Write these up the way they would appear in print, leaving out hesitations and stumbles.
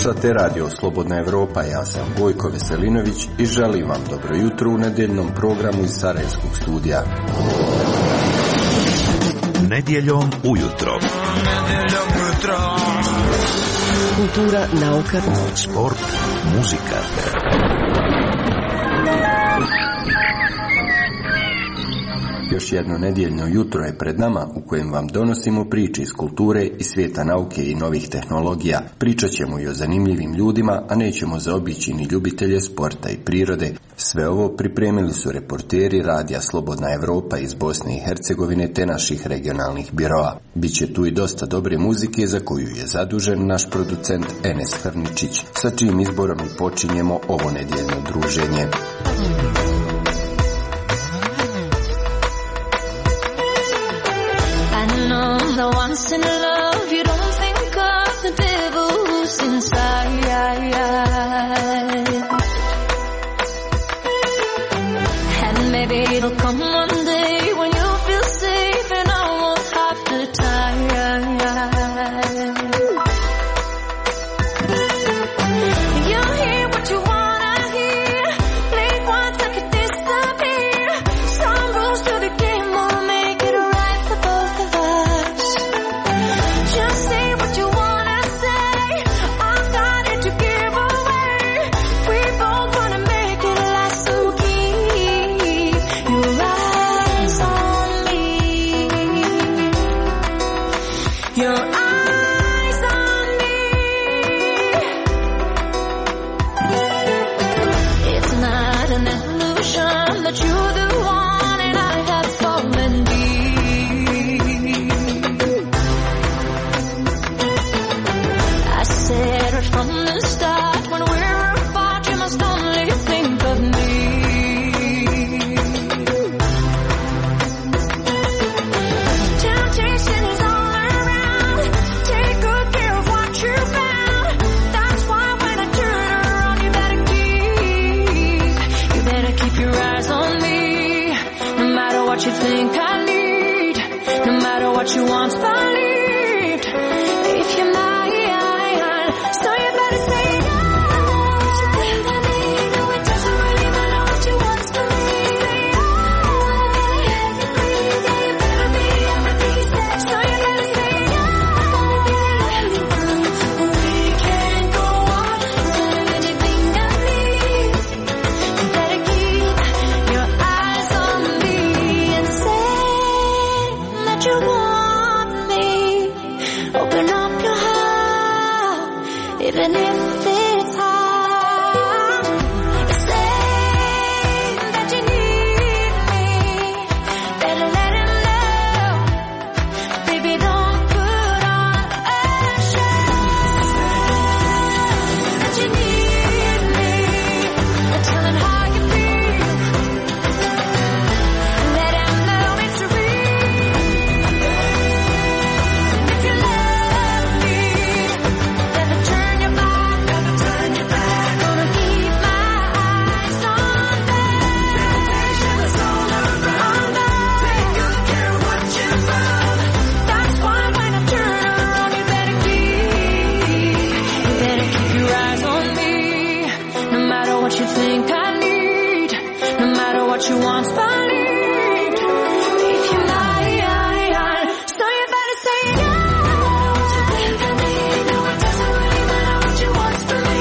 Slušate radio Slobodna Evropa, ja sam Gojko Veselinović i želim vam dobro jutro u nedjeljnom programu iz Sarajevskog studija. Nedjeljom ujutro. Kultura, nauka, sport, muzika. Još jedno nedjeljno jutro je pred nama u kojem vam donosimo priče iz kulture i svijeta nauke i novih tehnologija. Pričat ćemo i o zanimljivim ljudima, a nećemo zaobići ni ljubitelje sporta i prirode. Sve ovo pripremili su reporteri radija Slobodna Evropa iz Bosne i Hercegovine te naših regionalnih biroa. Biće tu i dosta dobre muzike za koju je zadužen naš producent Enes Hrničić, sa čijim izborom i počinjemo ovo nedjeljno druženje. The once in love, you don't think of the devil who's inside. And maybe it'll come one day when you feel safe and I won't have to tie. You hear what you wanna hear, blink once like it disappear. Some rules to the game will make it right for both of us. Just say what you wanna say, I've got it to give away. We both wanna make it last, so keep your eyes on me. Your eyes on me. It's not an illusion that you're the one and I have fallen deep. I said right from the start, when we're apart, you must only think of me. Temptation is all around. Take good care of what you found. That's why when I turn around, you better keep your eyes on me. No matter what you think I need, no matter what you once believed. If you're mine, so you better say no. What you think I need, no, it doesn't really matter what you want from me. You better be everything you said, so you better say no. We can't go on doing anything I need. You better keep your eyes on me and say that you want me. Open up your heart, even if it's hard. Say that you need me. Better let him know. Baby, don't put on a show. That you need me. Tell him how you feel. Let him know it's real. If you love me, never turn your back, never turn your back. Gonna keep my eyes on them. Temptation's all around. Take good care of what you found. That's why when I turn around, you better keep your eyes on me. No matter what you think I need, no matter what you once believed. If you're mine, so you better say no. What you think I need, no, it doesn't really matter what you want from me.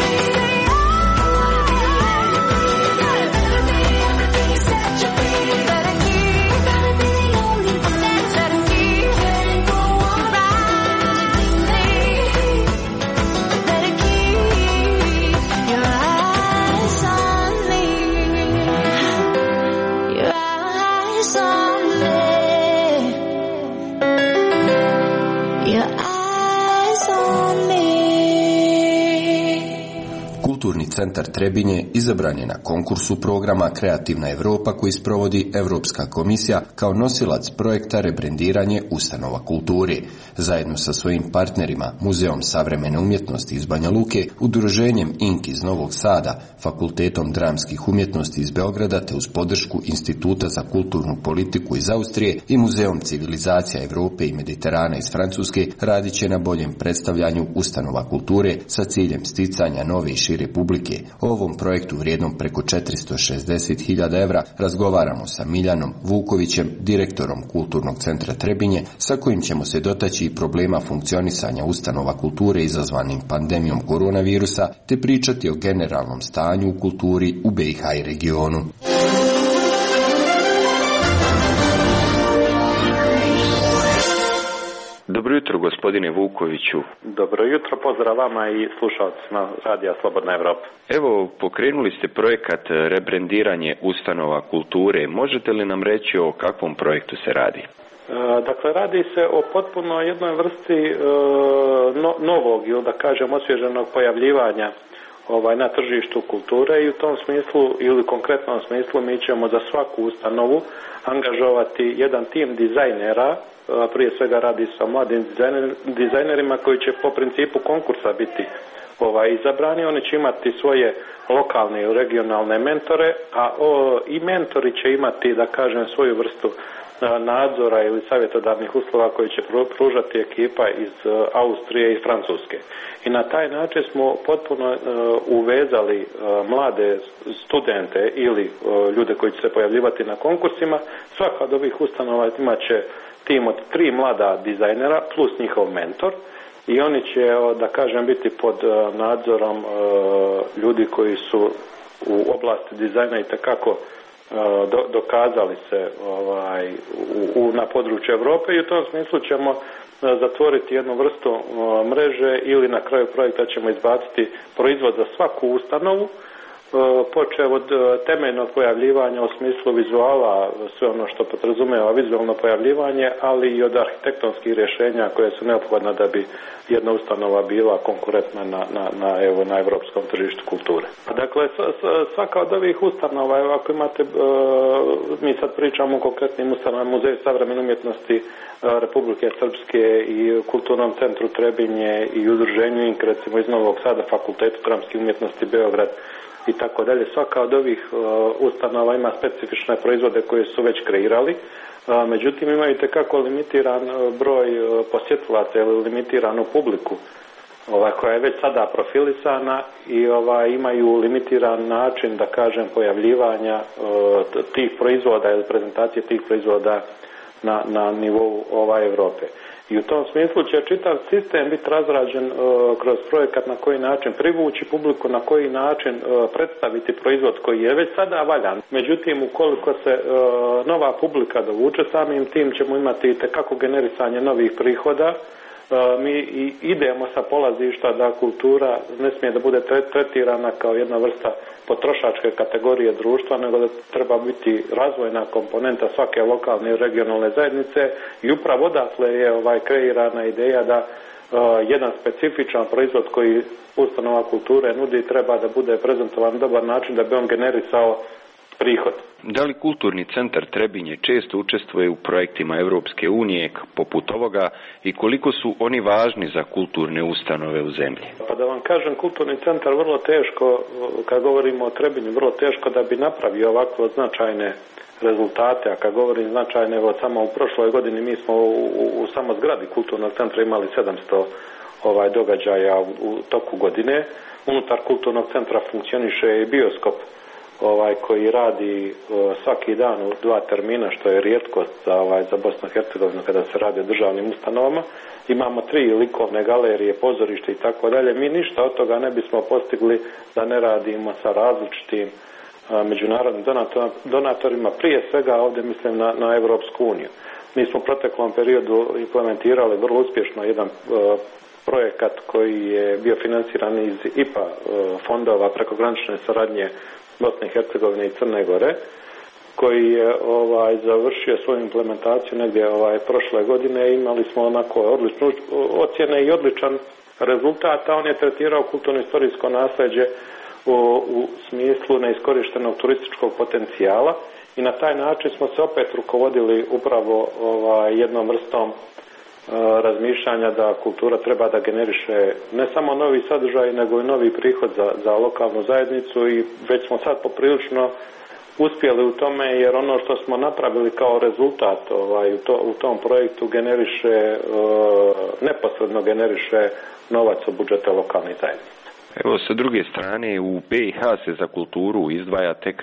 You better be everything you said you'd be. You better be the only one that's better keep. Can't go on right with me. You better keep your eyes on me. Your eyes centar Trebinje izabran je na konkursu programa Kreativna Europa koji sprovodi Europska komisija kao nosilac projekta rebrendiranje ustanova kulture. Zajedno sa svojim partnerima, Muzeom savremene umjetnosti iz Banja Luke, Udruženjem INK iz Novog Sada, Fakultetom dramskih umjetnosti iz Beograda te uz podršku Instituta za kulturnu politiku iz Austrije i Muzeom civilizacija Europe i Mediterana iz Francuske radit će na boljem predstavljanju ustanova kulture sa ciljem sticanja nove i šire publike. O ovom projektu vrijednom preko 460.000 evra razgovaramo sa Miljanom Vukovićem, direktorom Kulturnog centra Trebinje, sa kojim ćemo se dotaći i problema funkcionisanja ustanova kulture izazvanim pandemijom koronavirusa, te pričati o generalnom stanju u kulturi u BiH i regionu. Dobro jutro, gospodine Vukoviću. Dobro jutro, pozdrav vama i slušalcima Radija Slobodna Evropa. Evo, pokrenuli ste projekat rebrendiranje ustanova kulture. Možete li nam reći o kakvom projektu se radi? Dakle, radi se o potpuno jednoj vrsti novog ili da kažem osvježenog pojavljivanja na tržištu kulture i u tom smislu ili konkretnom smislu mi ćemo za svaku ustanovu angažovati jedan tim dizajnera. Prije svega radi se o mladim dizajnerima koji će po principu konkursa biti izabrani. Oni će imati svoje lokalne i regionalne mentore, a i mentori će imati, da kažem, svoju vrstu nadzora ili savjetodavnih uslova koji će pružati ekipa iz Austrije i Francuske. I na taj način smo potpuno uvezali mlade studente ili ljude koji će se pojavljivati na konkursima. Svaka od ovih ustanova imat će tim od 3 mlada dizajnera plus njihov mentor i oni će, da kažem, biti pod nadzorom ljudi koji su u oblasti dizajna itekako dokazali se na području Europe i u tom smislu ćemo zatvoriti jednu vrstu mreže ili na kraju projekta ćemo izbaciti proizvod za svaku ustanovu, počev od temeljnog pojavljivanja u smislu vizuala, sve ono što podrazumijeva vizualno pojavljivanje, ali i od arhitektonskih rješenja koje su neophodna da bi jedna ustanova bila konkurentna na evropskom tržištu kulture. Dakle, svaka od ovih ustanova, ako imate, mi sad pričamo o konkretnim ustanovama, Muzeju savremene umjetnosti Republike Srpske i Kulturnom centru Trebinje i Udruženju INK, recimo iz Novog Sada, Fakultetu dramskih umjetnosti Beograd, i tako dalje. Svaka od ovih ustanova ima specifične proizvode koje su već kreirali, međutim imaju itekako limitiran broj posjetilaca ili limitiranu publiku koja je već sada profilisana i imaju limitiran način, da kažem, pojavljivanja tih proizvoda ili prezentacije tih proizvoda na nivou Europe. I u tom smislu će čitav sistem biti razrađen kroz projekat na koji način privući publiku, na koji način predstaviti proizvod koji je već sada valjan. Međutim, ukoliko se nova publika dovuče, samim tim ćemo imati itekako generisanje novih prihoda. Mi idemo sa polazišta da kultura ne smije da bude tretirana kao jedna vrsta potrošačke kategorije društva, nego da treba biti razvojna komponenta svake lokalne i regionalne zajednice i upravo odatle je kreirana ideja da jedan specifičan proizvod koji ustanova kulture nudi treba da bude prezentovan na dobar način da bi on generisao prihod. Da li Kulturni centar Trebinje često učestvuje u projektima Europske unije poput ovoga i koliko su oni važni za kulturne ustanove u zemlji? Pa da vam kažem, Kulturni centar vrlo teško, kad govorimo o Trebinju, vrlo teško da bi napravio ovako značajne rezultate, a kad govorim značajne, samo u prošloj godini mi smo u samo zgradi Kulturnog centra imali 700 događaja u toku godine. Unutar Kulturnog centra funkcioniše i bioskop koji radi svaki dan u 2 termina, što je rijetkost za Bosnu i Hercegovinu kada se radi o državnim ustanovama. Imamo 3 likovne galerije, pozorište i tako dalje. Mi ništa od toga ne bismo postigli da ne radimo sa različitim međunarodnim donatorima, prije svega ovdje mislim na Europsku uniju. Mi smo u proteklom periodu implementirali vrlo uspješno jedan projekat koji je bio financiran iz IPA fondova prekogranične saradnje Bosne i Hercegovine i Crne Gore, koji je završio svoju implementaciju negdje prošle godine. Imali smo onako odlične ocjene i odličan rezultat, a on je tretirao kulturno-istorijsko nasljeđe u smislu neiskorištenog turističkog potencijala i na taj način smo se opet rukovodili upravo jednom vrstom razmišljanja da kultura treba da generiše ne samo novi sadržaj, nego i novi prihod za lokalnu zajednicu i već smo sad poprilično uspjeli u tome, jer ono što smo napravili kao rezultat u tom projektu neposredno generiše novac u budžete lokalnih zajednica. Evo, sa druge strane, u BiH se za kulturu izdvaja tek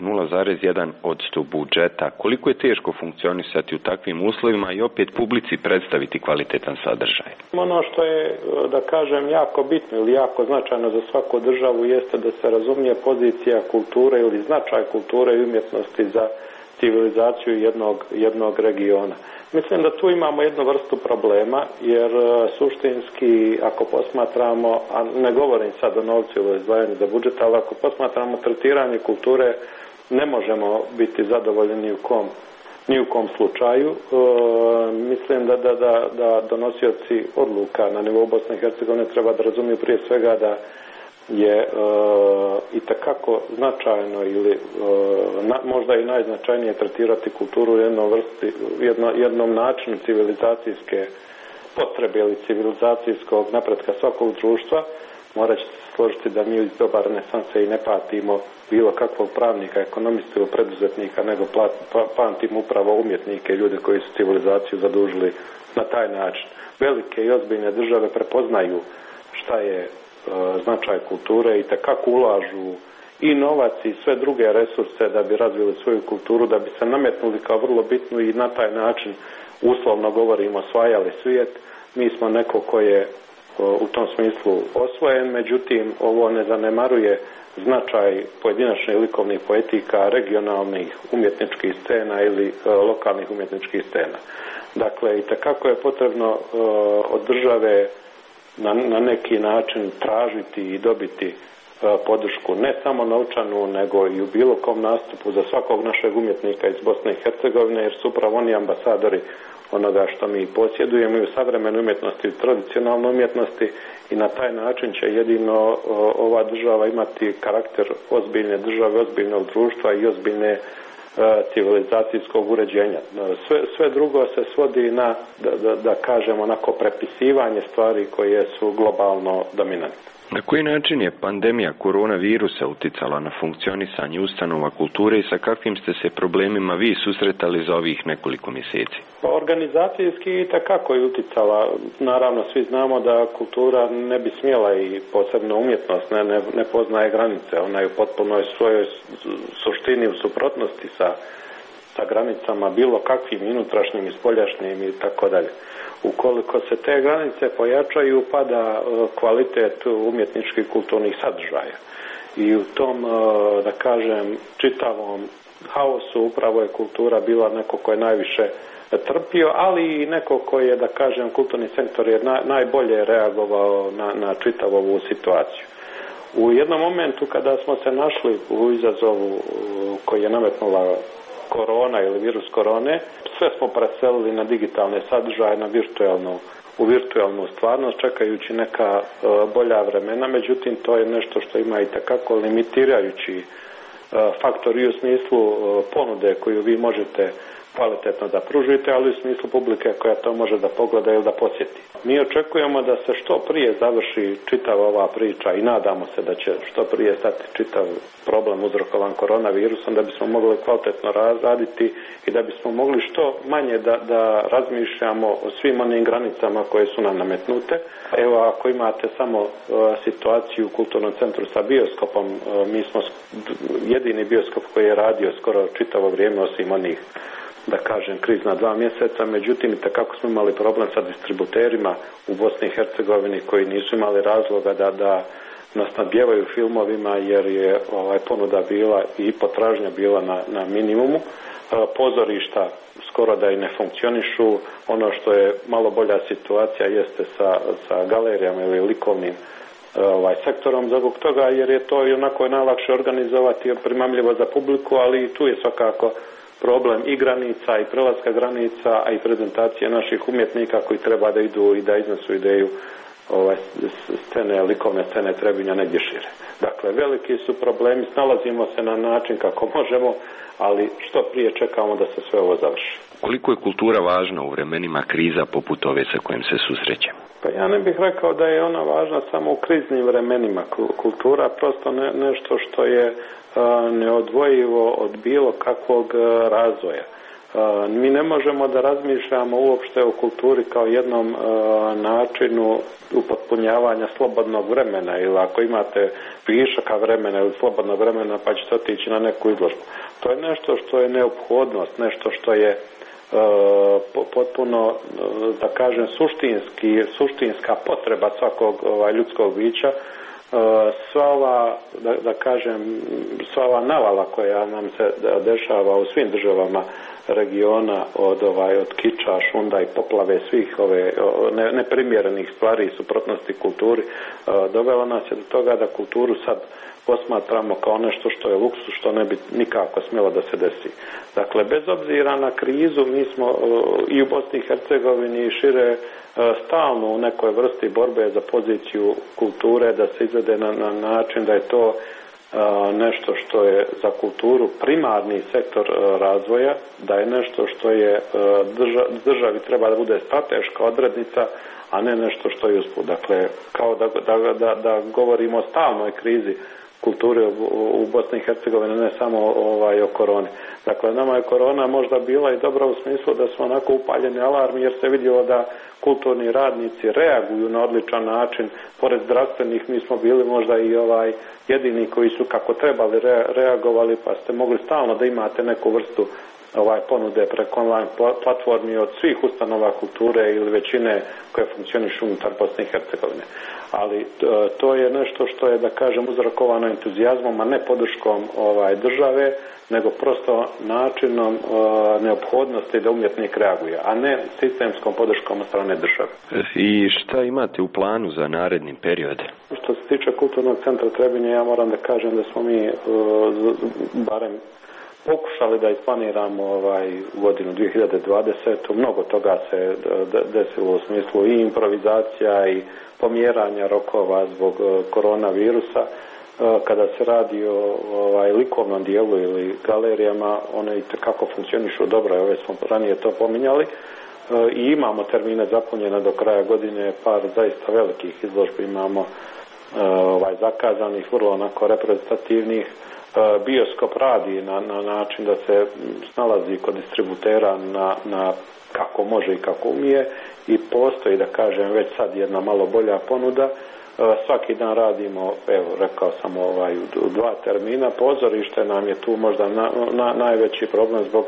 0,1% budžeta. Koliko je teško funkcionisati u takvim uslovima i opet publici predstaviti kvalitetan sadržaj? Ono što je, da kažem, jako bitno ili jako značajno za svaku državu jeste da se razumije pozicija kulture ili značaj kulture i umjetnosti za civilizaciju jednog regiona. Mislim da tu imamo jednu vrstu problema, jer suštinski, ako posmatramo, a ne govorim sad o novcu ili izdvajanju za budžet, ali ako posmatramo tretiranje kulture, ne možemo biti zadovoljni ni u kom slučaju. Mislim da donosioci odluka na nivou Bosne i Hercegovine treba da razumiju prije svega da je itekako značajno ili možda i najznačajnije tretirati kulturu u jednom načinu civilizacijske potrebe ili civilizacijskog napretka svakog društva. Morat će se složiti da mi iz doba renesanse i ne patimo bilo kakvog pravnika, ekonomista ili preduzetnika, nego pamtimo upravo umjetnike i ljude koji su civilizaciju zadužili na taj način. Velike i ozbiljne države prepoznaju šta je značaj kulture i tekako ulažu i novac i sve druge resurse da bi razvili svoju kulturu, da bi se nametnuli kao vrlo bitnu i na taj način, uslovno govorimo, osvajali svijet. Mi smo neko ko je u tom smislu osvojen, međutim ovo ne zanemaruje značaj pojedinačnih likovnih poetika, regionalnih umjetničkih scena ili lokalnih umjetničkih scena. Dakle, i tekako je potrebno od države na neki način tražiti i dobiti podršku ne samo novčanu, nego i u bilo kom nastupu za svakog našeg umjetnika iz Bosne i Hercegovine, jer su upravo oni ambasadori onoga što mi posjedujemo i u savremenoj umjetnosti i u tradicionalnoj umjetnosti, i na taj način će jedino ova država imati karakter ozbiljne države, ozbiljnog društva i ozbiljne civilizacijskog uređenja. Sve drugo se svodi na, da kažemo, onako prepisivanje stvari koje su globalno dominantne. Na koji način je pandemija koronavirusa uticala na funkcionisanje ustanova kulture i sa kakvim ste se problemima vi susretali za ovih nekoliko mjeseci? Organizacijski takako je uticala. Naravno, svi znamo da kultura ne bi smjela, i posebno umjetnost ne poznaje granice. Ona je u potpunoj svojoj suštini u suprotnosti sa granicama bilo kakvim unutrašnjim i spoljašnjim i tako dalje. Ukoliko se te granice pojačaju, pada kvalitet umjetničkih kulturnih sadržaja. I u tom, da kažem, čitavom haosu upravo je kultura bila neko ko je najviše trpio, ali i neko ko je, da kažem, kulturni sektor je najbolje reagovao na čitavu ovu situaciju. U jednom momentu kada smo se našli u izazovu koji je nametnula korona ili virus korone, sve smo preselili na digitalne sadržaje, u virtualnu stvarnost, čekajući neka bolja vremena. Međutim, to je nešto što ima i takako limitirajući faktor i u smislu ponude koju vi možete kvalitetno da pružite, ali u smislu publike koja to može da pogleda ili da posjeti. Mi očekujemo da se što prije završi čitava ova priča i nadamo se da će što prije stati čitav problem uzrokovan koronavirusom, da bismo mogli kvalitetno raditi i da bismo mogli što manje da razmišljamo o svim onim granicama koje su nam nametnute. Evo, ako imate samo situaciju u Kulturnom centru sa bioskopom, mi smo jedini bioskop koji je radio skoro čitavo vrijeme, osim onih, da kažem, krizna 2 mjeseca, međutim i takako smo imali problem sa distributerima u Bosni i Hercegovini koji nisu imali razloga da nas nadbijevaju filmovima, jer je ponuda bila i potražnja bila na minimumu. Pozorišta skoro da i ne funkcionišu. Ono što je malo bolja situacija jeste sa galerijama ili likovnim sektorom, zbog toga jer je to i onako najlakše organizovati, primamljivo za publiku, ali i tu je svakako problem i granica i prelaska granica, a i prezentacije naših umjetnika koji treba da idu i da iznesu ideju scene, likovne scene Trebinja negdje šire. Dakle, veliki su problemi, snalazimo se na način kako možemo, ali što prije čekamo da se sve ovo završi. Koliko je kultura važna u vremenima kriza poput ove sa kojim se susrećemo? Pa ja ne bih rekao da je ona važna samo u kriznim vremenima. Kultura prosto nešto što je neodvojivo od bilo kakvog razvoja. Mi ne možemo da razmišljamo uopšte o kulturi kao jednom načinu upotpunjavanja slobodnog vremena, ili ako imate višaka vremena ili slobodnog vremena pa ćete otići na neku izložbu. To je nešto što je neophodnost, nešto što je potpuno, da kažem, suštinska potreba svakog ljudskog bića. Sva ova, da kažem, sva ova navala koja nam se dešava u svim državama regiona od kiča, šunda i poplave svih ove neprimjerenih stvari i suprotnosti kulturi, dovela nas je do toga da kulturu sad posmatramo kao nešto što je luksus, što ne bi nikako smjelo da se desi. Dakle, bez obzira na krizu, mi smo i u Bosni i Hercegovini i šire stalno u nekoj vrsti borbe za poziciju kulture, da se izvede na način da je to nešto što je za kulturu primarni sektor razvoja, da je nešto što je državi treba da bude strateška odrednica, a ne nešto što je usput. Dakle, kao da govorimo o stalnoj krizi kulture u Bosni i Hercegovini, ne samo o koroni. Dakle, nama je korona možda bila i dobra u smislu da smo onako upaljeni alarm, jer se vidjelo da kulturni radnici reaguju na odličan način. Pored zdravstvenih mi smo bili možda i jedini koji su kako trebali reagovali, pa ste mogli stalno da imate neku vrstu ponude preko online platformi od svih ustanova kulture ili većine koje funkcionišu unutar Bosne i Hercegovine. Ali to je nešto što je, da kažem, uzrokovano entuzijazmom, a ne podrškom države, nego prosto načinom neophodnosti da umjetnik reaguje, a ne sistemskom podrškom od strane države. I šta imate u planu za naredni period? Što se tiče Kulturnog centra Trebinje, ja moram da kažem da smo mi barem pokušali da isplaniramo godinu 2020. Mnogo toga se desilo u smislu i improvizacija i pomjeranja rokova zbog koronavirusa. Kada se radi o likovnom dijelu ili galerijama, one itekako funkcionišu dobro, ove smo ranije to pominjali, i imamo termine zapunjene do kraja godine, par zaista velikih izložbi imamo zakazanih, vrlo onako reprezentativnih. Bioskop radi na način da se snalazi kod distributera na kako može i kako umije, i postoji, da kažem, već sad jedna malo bolja ponuda. Svaki dan radimo, evo, rekao sam, u 2 termina. Pozorište nam je tu možda najveći problem zbog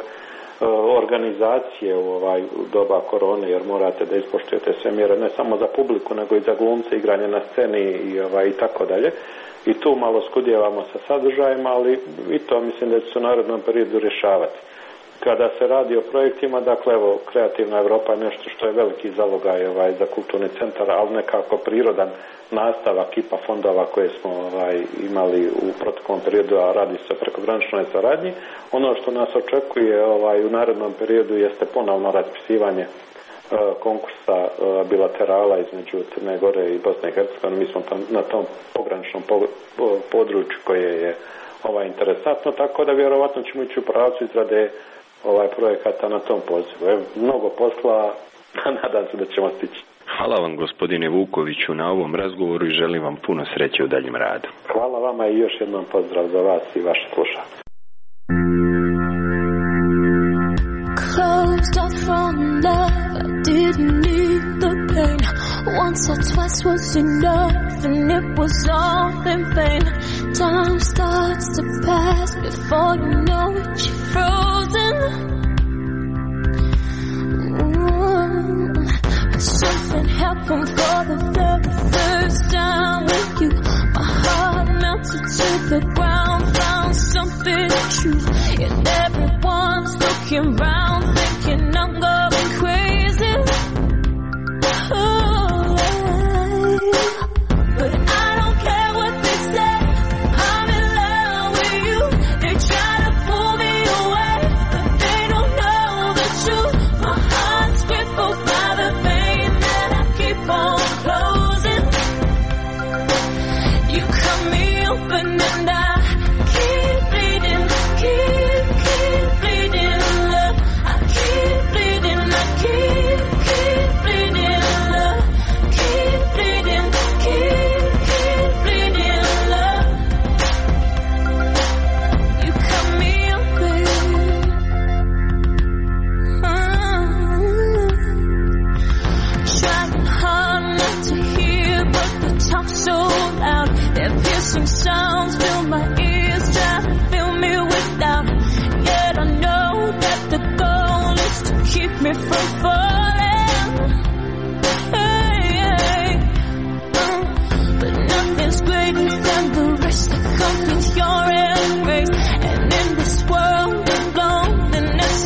organizacije u doba korone, jer morate da ispoštujete sve mjere, ne samo za publiku, nego i za glumce, igranje na sceni i tako dalje. I tu malo skudjevamo sa sadržajima, ali i to mislim da će se u narednom periodu rješavati. Kada se radi o projektima, dakle, evo, Kreativna Evropa je nešto što je veliki zalogaj za kulturni centar, ali nekako prirodan nastavak IPA fondova koje smo imali u proteklom periodu, a radi se o prekograničnoj saradnji. Ono što nas očekuje u narednom periodu jeste ponovno raspisivanje konkursa bilaterala između Crne Gore i Bosne i Hercegovine. Mi smo na tom pograničnom području koje je interesantno, tako da vjerovatno ćemo ići u pravcu izrade projekata na tom pozivu. Mnogo posla, nadam se da ćemo stići. Hvala vam, gospodine Vukoviću, na ovom razgovoru i želim vam puno sreće u daljem radu. Hvala vama i još jednom pozdrav za vas i vaše slušanje. Closed off from love, I didn't need the pain. Once or twice was enough, and it was all in vain. Time starts to pass before you know it, you're frozen. But something happened for the very first time with you. My heart melted to the ground, found something true. And everyone's looking round, thinking I'm going crazy. But I don't care what they say, I'm in love with you. They try to pull me away, but they don't know the truth. My heart's crippled by the pain that I keep on closing.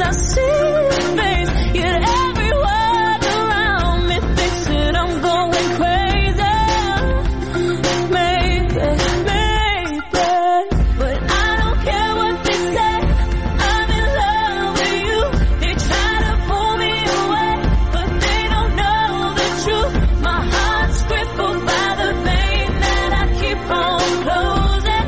I see your face, yet every word around me thinks that I'm going crazy. Maybe, but I don't care what they say. I'm in love with you. They try to pull me away, but they don't know the truth. My heart's crippled by the pain that I keep on closing.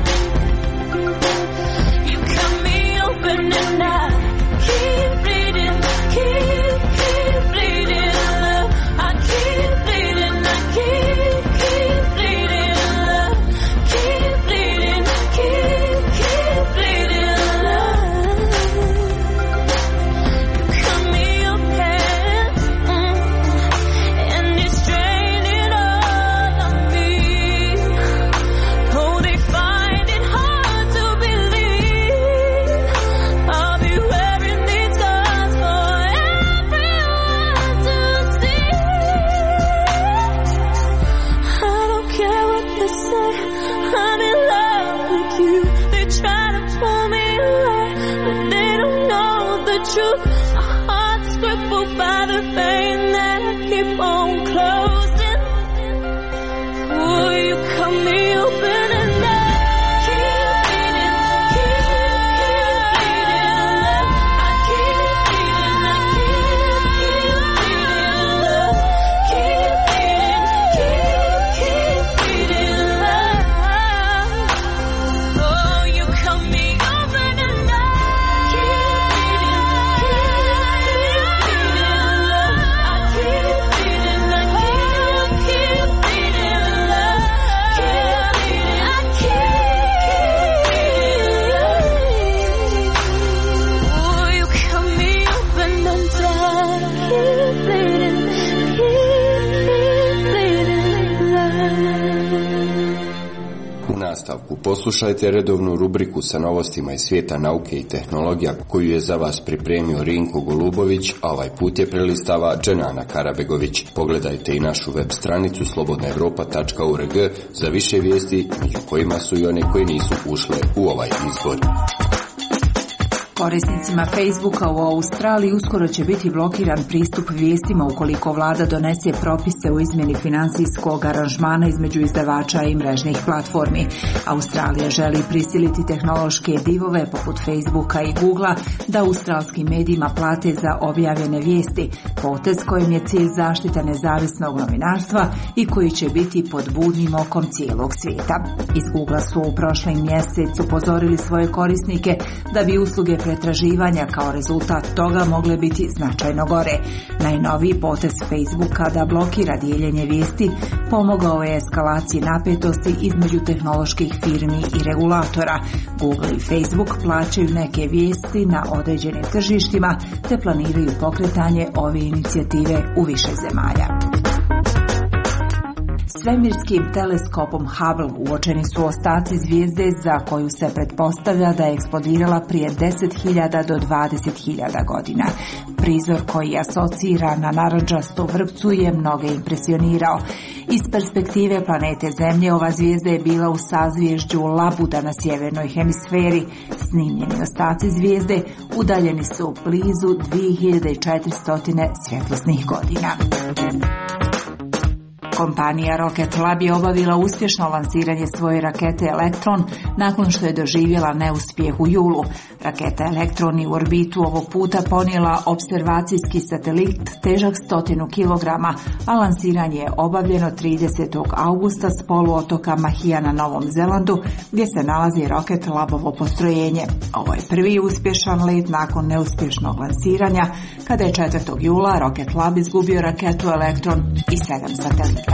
You cut me open and I keep bleeding, keep bleeding, love. I keep bleeding, I keep bleeding, love. Keep bleeding, keep bleeding, love. You cut me open, and it's draining all of me. Oh, they find it hard to believe I'll be wearing these scars for everyone to see. I don't care what they say, I'm in love with you. They try to pull me away, but they don't know the truth. My heart's crippled by the pain that I keep on closing. Oh, you cut me open and I keep bleeding, love. I keep bleeding, I keep bleeding, love. Keep bleeding, love. Oh, you cut me open and I keep bleeding, love. I keep bleeding, I keep bleeding, love. Keep bleeding, I keep. Oh, you cut me open and I keep bleeding, love. U nastavku poslušajte redovnu rubriku sa novostima iz svijeta nauke i tehnologija koju je za vas pripremio Rinko Golubović, a ovaj put je prelistava Dženana Karabegović. Pogledajte i našu web stranicu slobodnaevropa.org za više vijesti, među kojima su i one koje nisu ušle u ovaj izbor. Korisnicima Facebooka u Australiji uskoro će biti blokiran pristup vijestima ukoliko vlada donese propise u izmjeni financijskog aranžmana između izdavača i mrežnih platformi. Australija želi prisiliti tehnološke divove poput Facebooka i Googlea da australskim medijima plate za objavljene vijesti, potez kojim je cilj zaštita nezavisnog novinarstva i koji će biti pod budnim okom cijelog svijeta. Iz Googlea su u prošlom mjesecu upozorili svoje korisnike da bi usluge pretraživanja kao rezultat toga mogle biti značajno gore. Najnoviji potez Facebooka da blokira dijeljenje vijesti pomogao je eskalaciji napetosti između tehnoloških firmi i regulatora. Google i Facebook plaćaju neke vijesti na određenim tržištima te planiraju pokretanje ove inicijative u više zemalja. Svemirskim teleskopom Hubble uočeni su ostaci zvijezde za koju se pretpostavlja da je eksplodirala prije 10.000 do 20.000 godina. Prizor koji asocira na narandžastu vrpcu je mnoge impresionirao. Iz perspektive planete Zemlje ova zvijezda je bila u sazvježđu Labuda na sjevernoj hemisferi. Snimljeni ostaci zvijezde udaljeni su blizu 2400 svjetlosnih godina. Kompanija Rocket Lab je obavila uspješno lansiranje svoje rakete Elektron nakon što je doživjela neuspjeh u julu. Raketa Elektron je u orbitu ovog puta ponijela observacijski satelit težak 100 kg, a lansiranje je obavljeno 30. augusta s poluotoka Mahia na Novom Zelandu, gdje se nalazi Rocket Labovo postrojenje. Ovo je prvi uspješan let nakon neuspješnog lansiranja, kada je 4. jula Rocket Lab izgubio raketu Elektron i 7 satelita.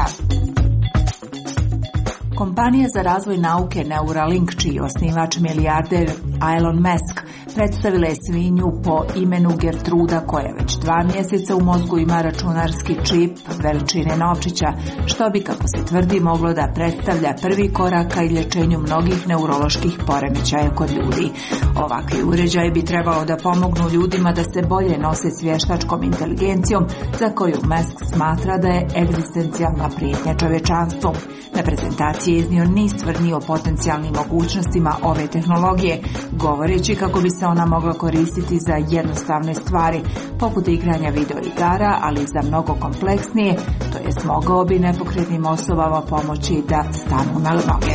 Kompanija za razvoj nauke Neuralink, čiji osnivač milijarder Elon Musk, predstavila je svinju po imenu Gertruda koja već 2 mjeseca u mozgu ima računarski čip veličine novčića, što bi, kako se tvrdi, moglo da predstavlja prvi korak ka liječenju mnogih neuroloških poremećaja kod ljudi. Ovakvi uređaji bi trebalo da pomognu ljudima da se bolje nose s vještačkom inteligencijom, za koju Musk smatra da je egzistencijalna prijetnja čovječanstvu. Na prezentaciji je iznio niz tvrdnji o potencijalnim mogućnostima ove tehnologije, govoreći kako bi se ona mogla koristiti za jednostavne stvari, poput igranja videoigara, ali za mnogo kompleksnije, to jest mogao bi nepokretnim osobama pomoći da stanu na noge.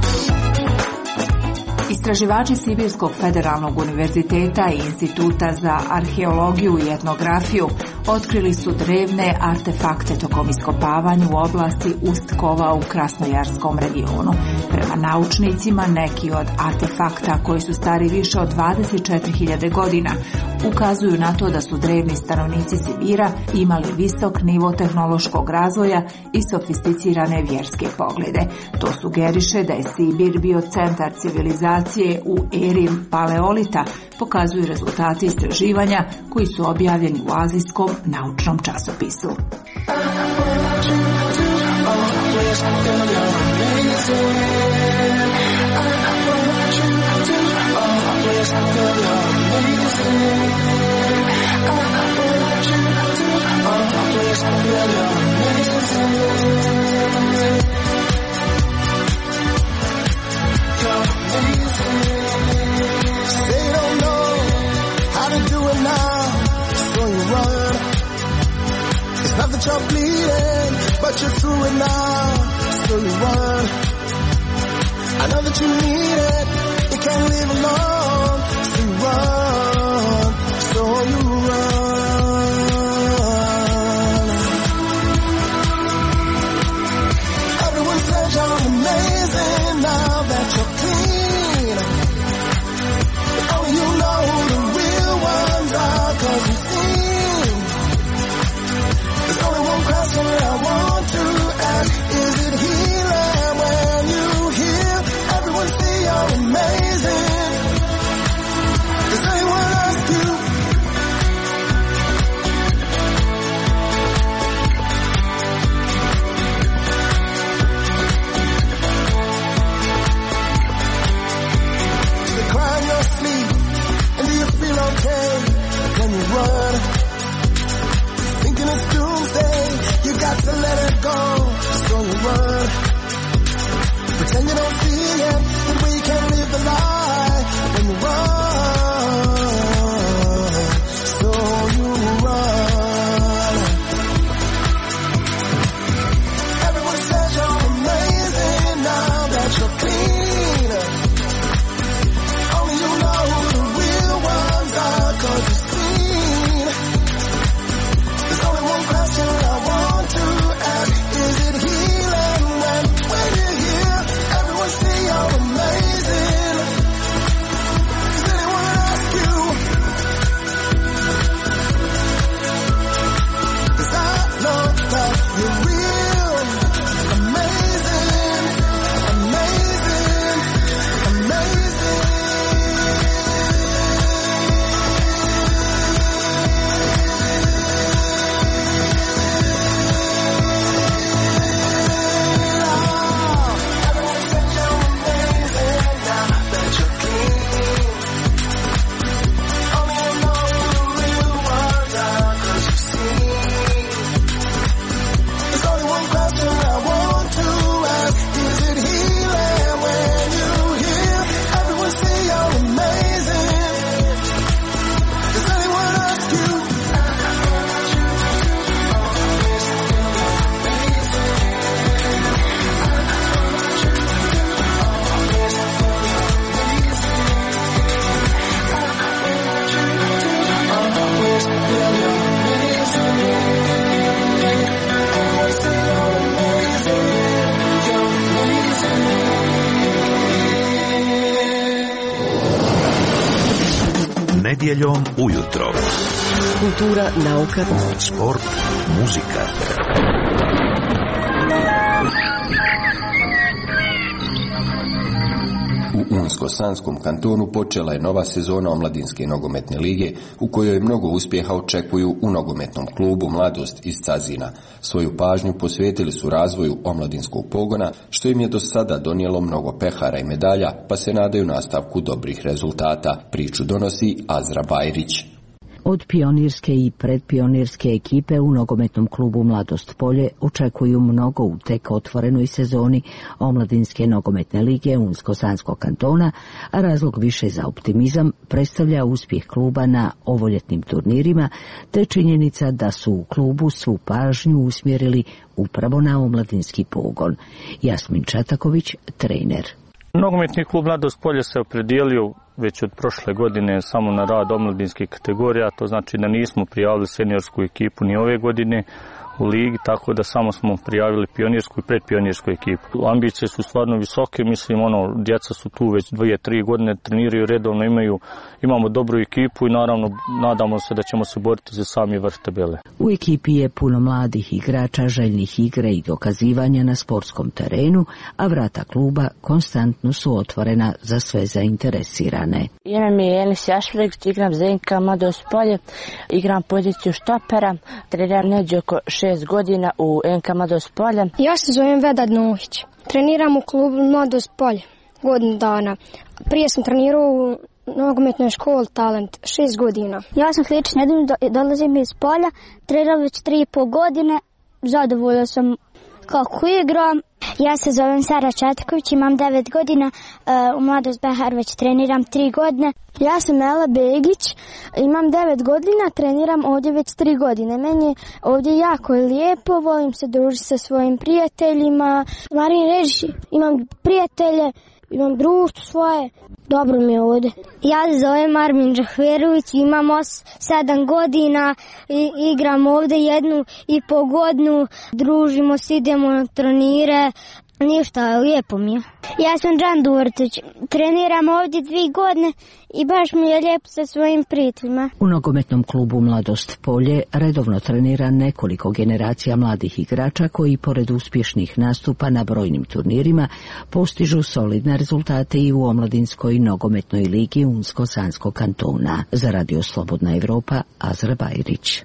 Istraživači Sibirskog federalnog univerziteta i Instituta za arheologiju i etnografiju otkrili su drevne artefakte tokom iskopavanja u oblasti Ustkova u Krasnojarskom regionu. Prema naučnicima, neki od artefakta koji su stari više od 24.000 godina ukazuju na to da su drevni stanovnici Sibira imali visok nivo tehnološkog razvoja i sofisticirane vjerske poglede. To sugeriše da je Sibir bio centar civilizacije u eri paleolita, pokazuju rezultati istraživanja koji su objavljeni u azijskom naučnom časopisu. They don't know how to do it now, so you run. It's not that you're bleeding, but you're through it now, so you run. I know that you need it, you can't live alone, so you run, so you run. Everyone says you're amazing now that you're clean. You know who the real ones are, 'cause you've seen. There's only one question I want to ask: is it healing when you hear everyone say you're amazing? Does anyone ask you? They cry in your sleep. Do you feel okay when you run? Thinking it's doomsday, you got to let it go, so you run. Pretend you don't see it, that way you can't live the lie when you run, so you run. Everyone says you're amazing now that you're clean. Only you know who the real ones are, 'cause you've seen. There's only one question I want to ask: is it healing when you hear everyone say you're amazing? Does anyone ask you? 'Cause I know that you're real, amazing, amazing, amazing. Nedjeljom ujutro. Kultura, nauka, Sport, muzika. U Unsko-Sanskom kantonu počela je nova sezona omladinske nogometne lige u kojoj mnogo uspjeha očekuju u nogometnom klubu Mladost iz Cazina. Svoju pažnju posvetili su razvoju omladinskog pogona, što im je do sada donijelo mnogo pehara i medalja, pa se nadaju nastavku dobrih rezultata. Priču donosi Azra Bajrić. Od pionirske i predpionirske ekipe u nogometnom klubu Mladost Polje očekuju mnogo u tek otvorenoj sezoni Omladinske nogometne lige Unsko-Sanskog kantona, a razlog više za optimizam predstavlja uspjeh kluba na ovoljetnim turnirima, te činjenica da su u klubu svu pažnju usmjerili upravo na omladinski pogon. Jasmin Čataković, trener. Nogometni klub Mladost Polje se opredijelio već od prošle godine samo na rad omladinskih kategorija, to znači da nismo prijavili seniorsku ekipu ni ove godine u ligi, tako da samo smo prijavili pionirsku i predpionirsku ekipu. Ambicije su stvarno visoke, mislim, djeca su tu već 2-3 godine, treniraju redovno, imamo dobru ekipu i naravno nadamo se da ćemo se boriti za sami vrh tabele. U ekipi je puno mladih igrača, željnih igre i dokazivanja na sportskom terenu, a vrata kluba konstantno su otvorena za sve zainteresirane. Ime mi je Enis Jašvrić, igram za NK Mladost Polje, igram poziciju štopera, treniram neđe oko 6 godina u NK Mladost Polje. Ja se zovem Vedad Nohić. Treniram u klubu Mladost Polje godinu dana. Prije sam trenirao u nogometnoj školi Talent 6 godina. Ja sam Sličić Nedim, dolazim iz Polja, treniram već 3,5 godine. Zadovoljna sam kako igram. Ja se zovem Sara Čatković, imam 9 godina, u Mladost Behar već treniram 3 godine. Ja sam Ela Begić, imam 9 godina, treniram ovdje već 3 godine. Meni je ovdje jako lijepo, volim se družiti sa svojim prijateljima. Marin Režić, imam prijatelje, imam društvo svoje, dobro mi je ovdje. Ja se zovem Armin Džahverović, imam 7 godina, igram ovdje 1,5 godinu, družimo se, idemo na turnire, ništa, lijepo mi je. Ja sam Džan Duvrtić, treniram ovdje 2 godine i baš mi je lijepo sa svojim prijateljima. U nogometnom klubu Mladost Polje redovno trenira nekoliko generacija mladih igrača koji pored uspješnih nastupa na brojnim turnirima postižu solidne rezultate i u omladinskoj nogometnoj ligi Unsko-Sanskog kantona. Za Radio Slobodna Evropa, Azra Bajrić.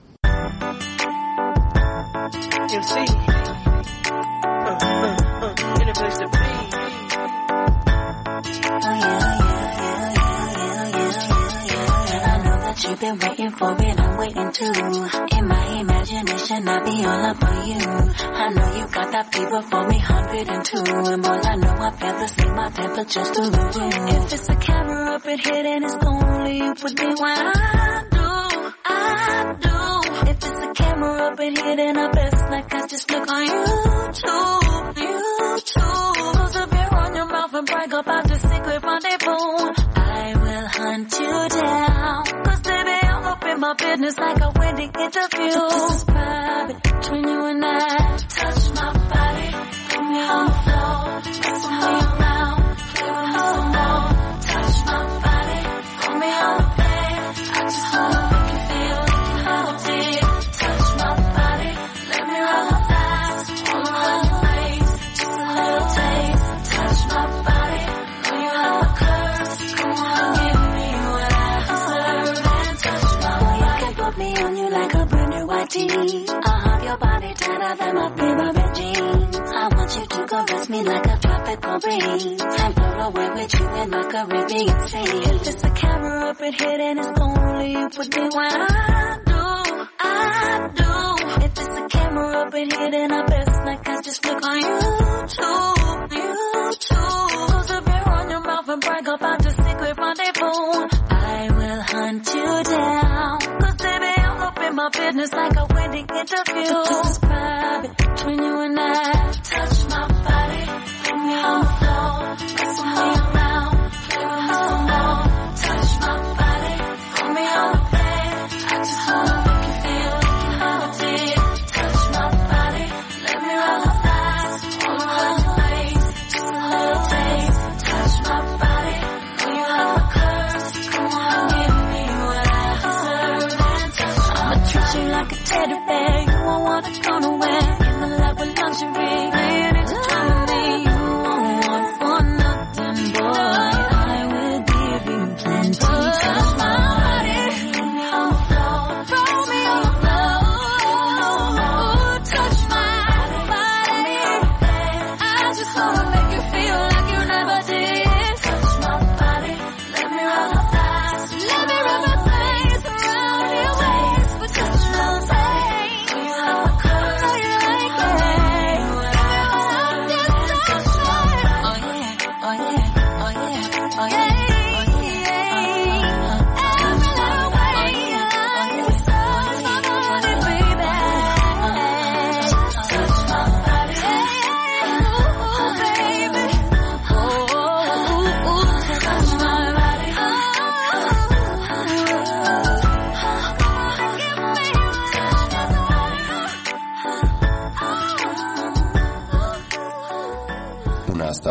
You've been waiting for it, I'm waiting too. In my imagination, I'll be all up on you. I know you got that fever for me, 102. And boy, I know I feel the same, my temperature's through the roof. If it's a camera up in here, then it's only you with me when I do. If it's a camera up in here, then I best like I just look on YouTube. Close up your on your mouth and brag about the secret rendezvous. I will hunt you down. My business like a wedding interview. This is private between you and I. Touch my body, put me on the floor. Listen how you mouth, play with me some more. Touch my body, put me on the bed. I just wanna make you feel how deep. Touch my body, let me roll the thighs, all around your waist, just a little taste. Touch my body, know you have a curse. Come on, give me what I deserve and touch my body. Put me on you like a brand new white tee. I'll have your body tighter than my favorite jeans. I want you to caress me like a tropical breeze and float away with you in my Caribbean sea. If it's a camera up in here, then it's only you with me when I do. If it's a camera up in here, then I best like I just look on YouTube. Close up your on your mouth and brag about the secret rendezvous. I will hunt you down. My business like a wedding interview. This is private between you and I. Touch my body, put me on the floor. Listen how you mouth, play with me some more. Touch my body, put me on the bed. I just wanna make you feel how deep. Touch my body, let me roll the thighs, all around your waist, just a little taste. Touch my body, know you have a curse. Come on, give me what I deserve and touch my body. Treat you like a teddy bear, you won't want to go nowhere. In the lap with luxury, laying it down with me. You won't want for nothing, boy. I will give you plenty. Touch my body, put me on the floor, throw me on the floor. Touch my body, I just wanna make you feel like you never did. Touch my body, let me roll the thighs, let me rub my face around you.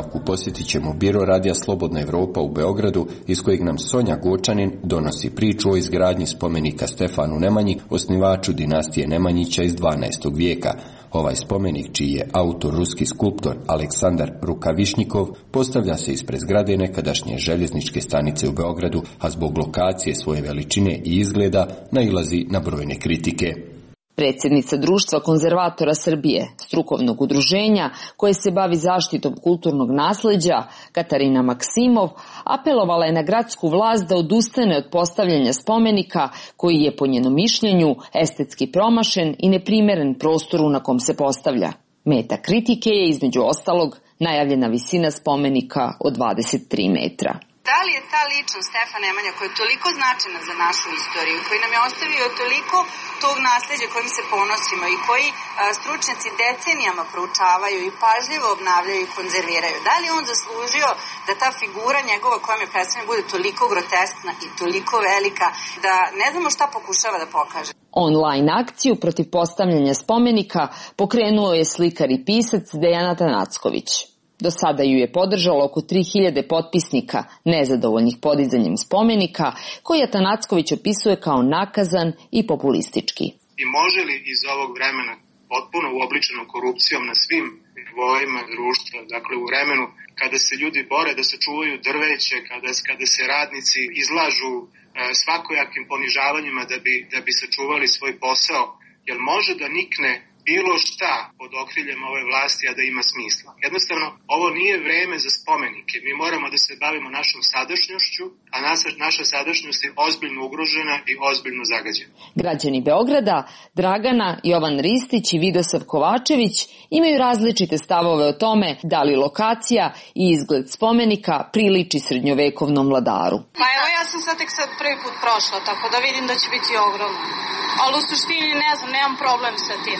nastavku posjetit ćemo biro radija Slobodna Evropa u Beogradu, iz kojeg nam Sonja Gočanin donosi priču o izgradnji spomenika Stefanu Nemanji, osnivaču dinastije Nemanjića iz 12. vijeka. Ovaj spomenik, čiji je autor ruski skulptor Aleksandar Rukavišnjikov, postavlja se ispred zgrade nekadašnje željezničke stanice u Beogradu, a zbog lokacije, svoje veličine i izgleda nailazi na brojne kritike. Predsjednica Društva konzervatora Srbije, strukovnog udruženja koje se bavi zaštitom kulturnog nasleđa, Katarina Maksimov, apelovala je na gradsku vlast da odustane od postavljanja spomenika koji je, po njenom mišljenju, estetski promašen i neprimeren prostoru na kom se postavlja. Meta kritike je, između ostalog, najavljena visina spomenika od 23 metra. Da li je ta ličnost Stefan Nemanja, koja je toliko značajna za našu istoriju, koji nam je ostavio toliko tog nasleđa kojim se ponosimo i koji stručnjaci decenijama proučavaju i pažljivo obnavljaju i konzerviraju, da li on zaslužio da ta figura njegova kojom je predstavljena bude toliko groteskna i toliko velika da ne znamo šta pokušava da pokaže? Online akciju protiv postavljanja spomenika pokrenuo je slikar i pisac Dejan Atanacković. Do sada ju je podržalo oko 3000 potpisnika nezadovoljnih podizanjem spomenika, koji Atanacković opisuje kao nakazan i populistički. I može li iz ovog vremena, potpuno uobličeno korupcijom na svim nivoima društva, dakle u vremenu kada se ljudi bore da sačuvaju drveće, kada se radnici izlažu svakojakim ponižavanjima da bi sačuvali svoj posao, jel može da nikne bilo šta pod okriljem ove vlasti, a da ima smisla? Jednostavno, ovo nije vreme za spomenike. Mi moramo da se bavimo našom sadašnjošću, a naša sadašnjost je ozbiljno ugrožena i ozbiljno zagađena. Građani Beograda, Dragana, Jovan Ristić i Vidosav Kovačević imaju različite stavove o tome da li lokacija i izgled spomenika priliči srednjovekovnom vladaru. Pa evo, ja sam sad tek prvi put prošla, tako da vidim da će biti ogromno. Ali u suštini ne znam, nemam problem sa tim.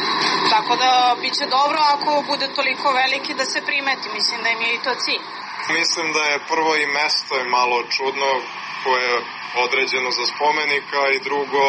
Tako da bit će dobro ako bude toliko veliki da se primeti. Mislim da im je i to cilj. Mislim da je prvo i mesto je malo čudno koje je određeno za spomenika i drugo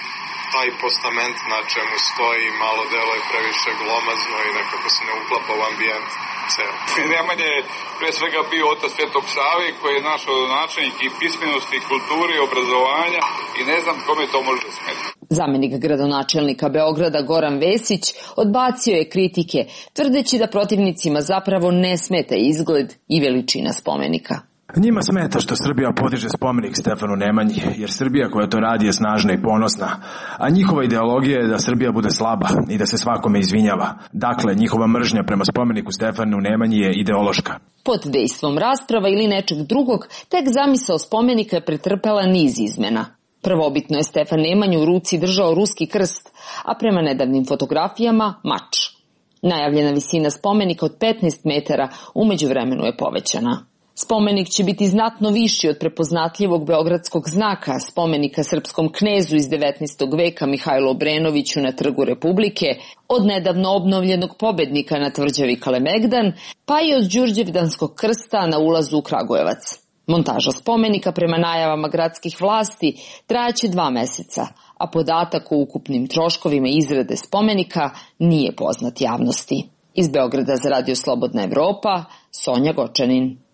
taj postament na čemu stoji malo delo je previše glomazno i nekako se ne uklapa u ambijent ceo. Nemanja je pre svega bio otac Svetog Save koji je naš rodonačelnik i pismenosti, kulture i obrazovanja i ne znam kome to može smetiti. Zamenik gradonačelnika Beograda Goran Vesić odbacio je kritike, tvrdeći da protivnicima zapravo ne smeta izgled i veličina spomenika. Njima smeta što Srbija podiže spomenik Stefanu Nemanji, jer Srbija koja to radi je snažna i ponosna, a njihova ideologija je da Srbija bude slaba i da se svakome izvinjava. Dakle, njihova mržnja prema spomeniku Stefanu Nemanji je ideološka. Pod dejstvom rasprava ili nečeg drugog, tek zamisao spomenika je pretrpela niz izmena. Prvobitno je Stefan Nemanju u ruci držao ruski krst, a prema nedavnim fotografijama mač. Najavljena visina spomenika od 15 metara umeđu vremenu je povećana. Spomenik će biti znatno viši od prepoznatljivog beogradskog znaka, spomenika srpskom knezu iz 19. veka Mihajlu Obrenoviću na Trgu Republike, od nedavno obnovljenog pobednika na tvrđavi Kalemegdan, pa i od Đurđevdanskog krsta na ulazu u Kragujevac. Montaža spomenika prema najavama gradskih vlasti trajaće 2 meseca, a podatak o ukupnim troškovima izrade spomenika nije poznat javnosti. Iz Beograda za Radio Slobodna Evropa, Sonja Gočanin.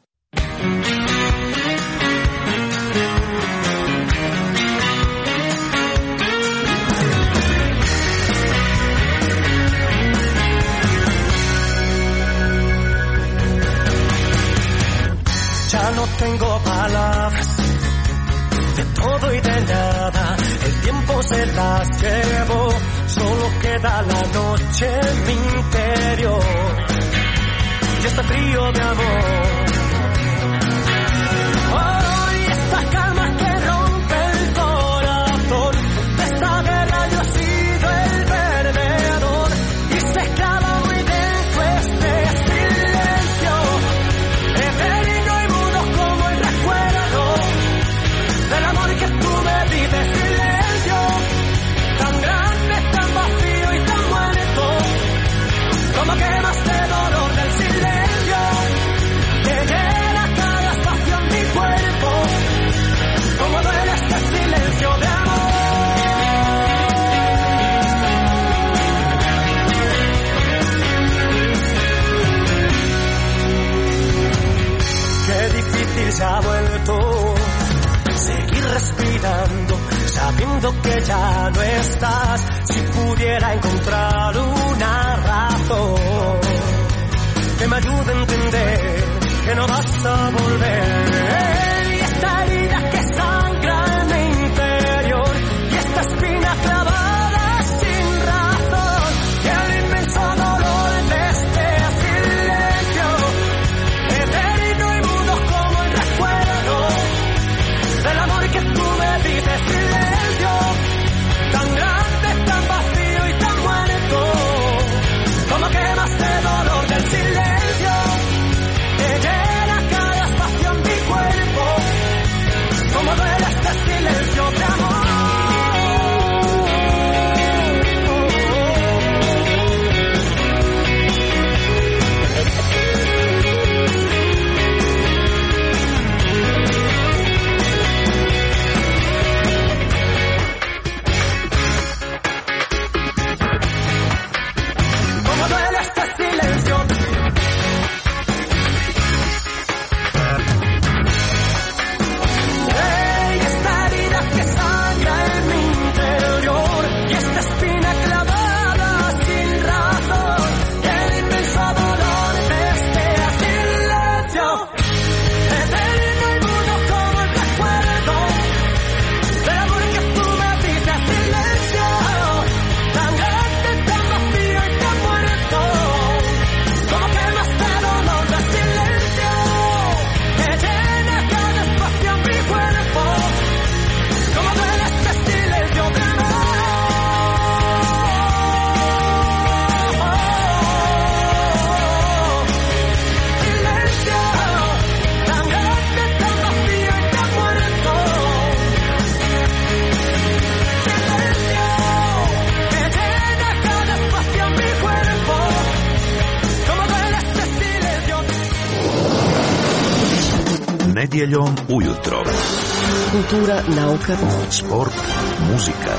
Ya no tengo palabras de todo y de nada. El tiempo se las llevó, solo queda la noche en mi interior. Y este frío de amor. Hoy esta calma que rompe el corazón. De esta guerra yo he sido el perdedor. Y se clava muy dentro este silencio. Pequeño y mudo como el recuerdo del amor que tú me diste. Silencio tan grande, tan vacío y tan muerto. Como quemaste dolor del silencio. Que se ha vuelto seguir respirando, sabiendo que ya no estás. Si pudiera encontrar una razón que me ayude a entender que no vas a volver. Y esta herida que sangra en mi interior, y esta espina clavada sin razón, y el inmenso dolor de este silencio, eterno y mudo como el recuerdo del amor que tú me dices. Silencio tan grande, tan vacío y tan muerto, como quemaste dolor del silencio que llena cada espacio en mi cuerpo. Como duele este silencio de amor. Como duele este silencio. Ey, esta herida que sangra en mi interior, y esta espina clavada sin razón, y el inmenso dolor de este silencio, eterno y mudo como el recuerdo del amor que tú me dices. Silencio tan grande, tan vacío y tan muerto, como quemaste dolor del silencio que llena cada espacio en mi cuerpo. Como duele este silencio de amor. Silencio tan grande, tan vacío y tan muerto. Silencio que llena cada espacio en mi cuerpo. Como duele este silencio. Nedjeljom ujutro. Kultura, nauka, Sport, muzika.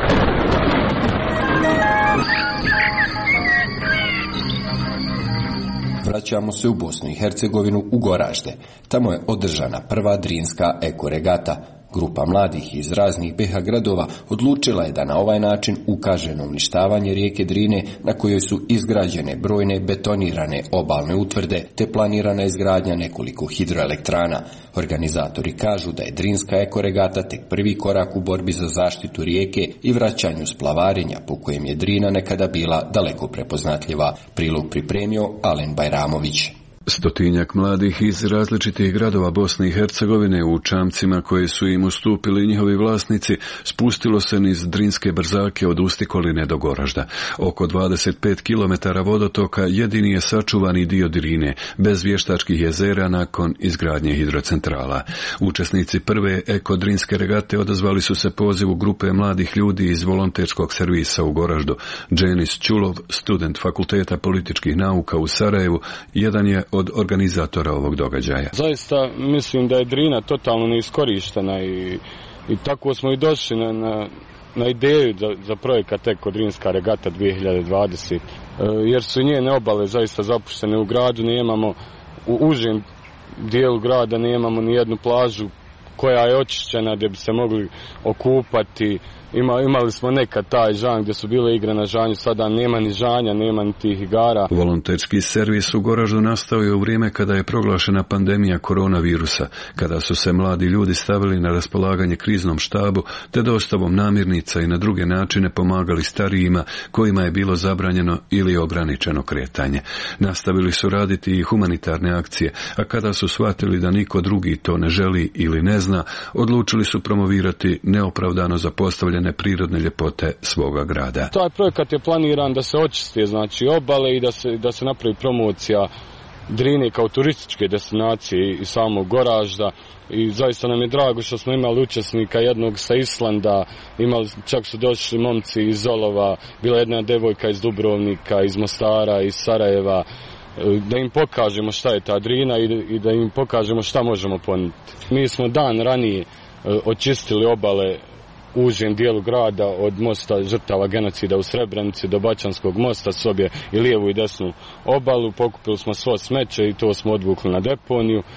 Vraćamo se u Bosnu i Hercegovinu u Goražde. Tamo je održana prva Drinska ekoregata. Grupa mladih iz raznih BiH gradova odlučila je da na ovaj način ukaže na uništavanje rijeke Drine, na kojoj su izgrađene brojne betonirane obalne utvrde te planirana izgradnja nekoliko hidroelektrana. Organizatori kažu da je Drinska ekoregata tek prvi korak u borbi za zaštitu rijeke i vraćanju splavarenja po kojem je Drina nekada bila daleko prepoznatljiva. Prilog pripremio Alen Bajramović. Stotinjak mladih iz različitih gradova Bosne i Hercegovine u čamcima koje su im ustupili njihovi vlasnici spustilo se niz Drinske brzake od Ustikoline do Goražda. Oko 25 km vodotoka jedini je sačuvani dio Drine, bez vještačkih jezera nakon izgradnje hidrocentrala. Učesnici prve eko-drinske regate odazvali su se pozivu grupe mladih ljudi iz volonterskog servisa u Goraždu. Dženis Čulov, student Fakulteta političkih nauka u Sarajevu, jedan je od organizatora ovog događaja. Zaista mislim da je Drina totalno neiskorištena i tako smo i došli na ideju za projekat Eko Drinska regata 2020. Jer su njene obale zaista zapuštene u gradu, nemamo u užem dijelu grada nemamo ni jednu plažu koja je očišćena gdje bi se mogli okupati. Imali smo nekad taj žanj gdje su bile igre na žanju, sada nema ni žanja, nema ni tih igara. Volonterski servis u Goraždu nastao je u vrijeme kada je proglašena pandemija koronavirusa, kada su se mladi ljudi stavili na raspolaganje kriznom štabu te dostavom namirnica i na druge načine pomagali starijima kojima je bilo zabranjeno ili ograničeno kretanje. Nastavili su raditi i humanitarne akcije, a kada su shvatili da niko drugi to ne želi ili ne zna, odlučili su promovirati neopravdano zapostavljene prirodne ljepote svoga grada. Taj projekat je planiran da se očiste znači obale i da se napravi promocija Drine kao turističke destinacije i samog Goražda. I zaista nam je drago što smo imali učesnika jednog sa Islanda, čak su došli momci iz Zolova, bila jedna devojka iz Dubrovnika, iz Mostara, iz Sarajeva, da im pokažemo šta je ta Drina i da im pokažemo šta možemo ponuditi. Mi smo dan ranije očistili obale u užem dijelu grada od mosta žrtava genocida u Srebrenici do Bačanskog mosta s obje i lijevu i desnu obalu. Pokupili smo svo smeće i to smo odvukli na deponiju.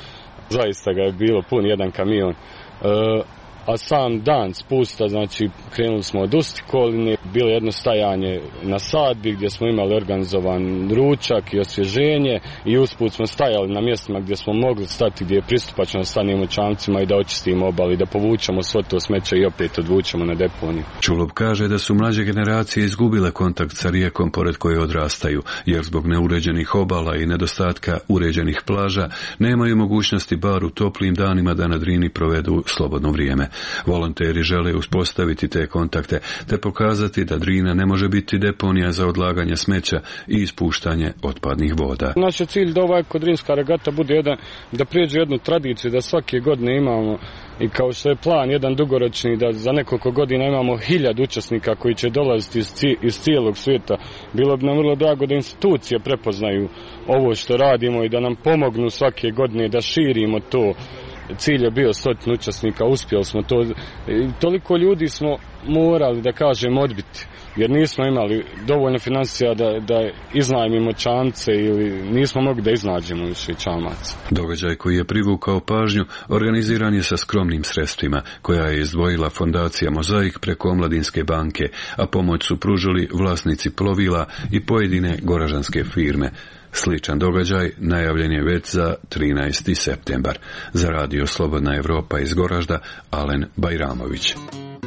Zaista ga je bilo pun jedan kamion. A sam dan spusta, znači krenuli smo od Ustikoline, bilo jedno stajanje na sadbi gdje smo imali organizovan ručak i osvježenje i usput smo stajali na mjestima gdje smo mogli stati, gdje je pristupačno da stanemo čamcima i da očistimo obali, da povučemo svo to smeće i opet odvučemo na deponiju. Čulub kaže da su mlađe generacije izgubile kontakt sa rijekom pored koje odrastaju, jer zbog neuređenih obala i nedostatka uređenih plaža nemaju mogućnosti bar u toplim danima da na Drini provedu slobodno vrijeme. Volonteri žele uspostaviti te kontakte te pokazati da Drina ne može biti deponija za odlaganje smeća i ispuštanje otpadnih voda. Naš je cilj da ova Drinska regata bude da prijeđe jednu tradiciju, da svake godine imamo i kao što je plan jedan dugoročni, da za nekoliko godina imamo 1000 učesnika koji će dolaziti iz cijelog svijeta. Bilo bi nam vrlo drago da institucije prepoznaju ovo što radimo i da nam pomognu svake godine da širimo to. Cilj je bio 100 učesnika, uspjeli smo to. Toliko ljudi smo morali, da kažem, odbiti, jer nismo imali dovoljno financija da iznajmimo čamce ili nismo mogli da iznađemo više čamaca. Događaj koji je privukao pažnju organiziran je sa skromnim sredstvima koja je izdvojila fondacija Mozaik preko Omladinske banke, a pomoć su pružili vlasnici plovila i pojedine goražanske firme. Sličan događaj najavljen je već za 13. septembar. Za radio Slobodna Evropa iz Goražda, Alen Bajramović.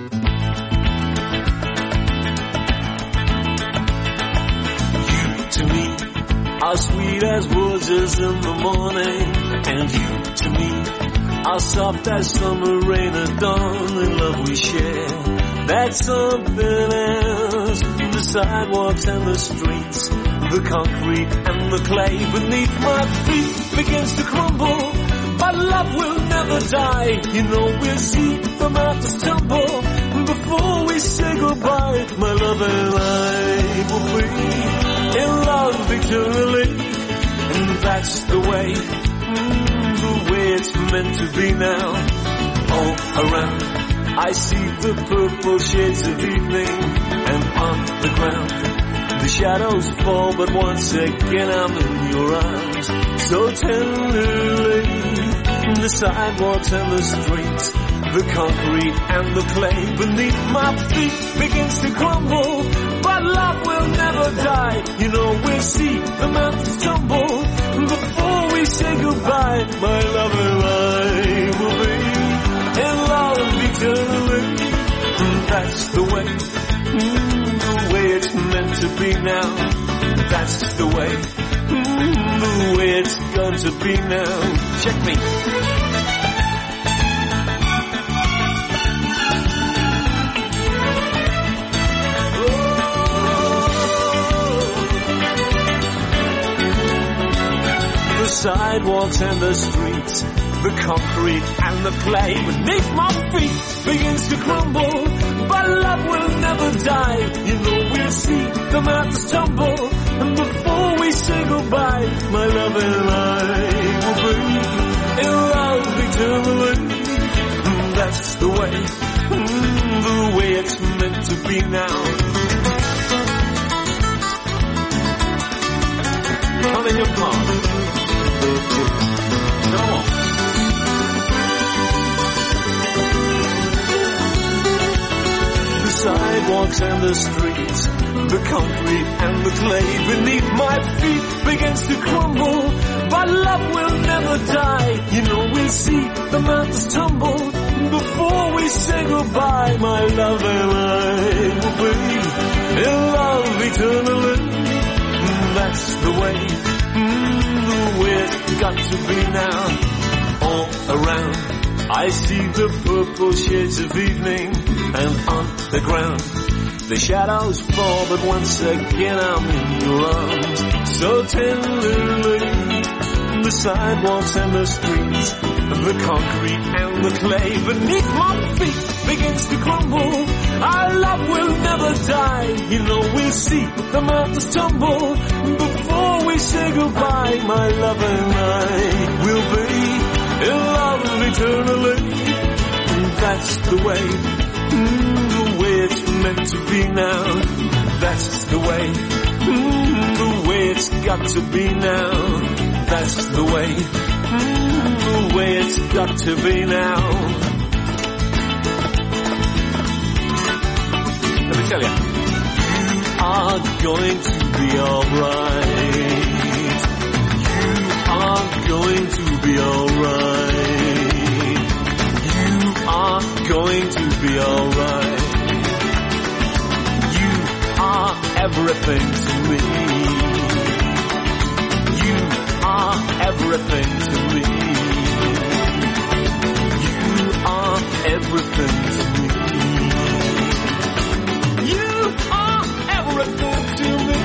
Are sweet as roses in the morning, and you to me are soft as summer rain at dawn. In love we share, that's something else. The sidewalks and the streets, the concrete and the clay beneath my feet begins to crumble, but love will never die. You know we'll see the mountains tumble before we say goodbye. My love and I will be in love eternally, and that's the way it's meant to be now. All around I see the purple shades of evening, and on the ground the shadows fall, but once again I'm in your arms so tenderly. The sidewalks and the streets, the concrete and the clay beneath my feet begins to crumble, but love will never die. You know we'll see the mountains tumble before we say goodbye. My love and I will be in love eternally. That's the way it's meant to be now. That's the way it's going to be now. Check me. The sidewalks and the streets, the concrete and the clay beneath my feet begins to crumble, but love will never die. You know we'll see the mountains tumble, and before we say goodbye, my love and I will be in love eternally. That's the way it's meant to be now. Come in your palm. Come on. The sidewalks and the streets, the concrete and the clay beneath my feet begins to crumble, but love will never die. You know we'll see the mountains tumble before we say goodbye. My love and I will be in love eternally. That's the way it's got to be now. All around I see the purple shades of evening, and on the ground the shadows fall, but once again I'm in your arms so tenderly. The sidewalks and the streets, the concrete and the clay beneath my feet begins to crumble. Our love will never die. You know we'll see the mountains tumble before we say goodbye. My love and I will be in love eternally. That's the way it's meant to be now. That's the way it's got to be now. That's the way the way it's got to be now. Let me tell you, you are going to be alright. You are going to be alright. You are going to be alright. You are everything to me. You are everything to me. You are everything to me. You are everything to me.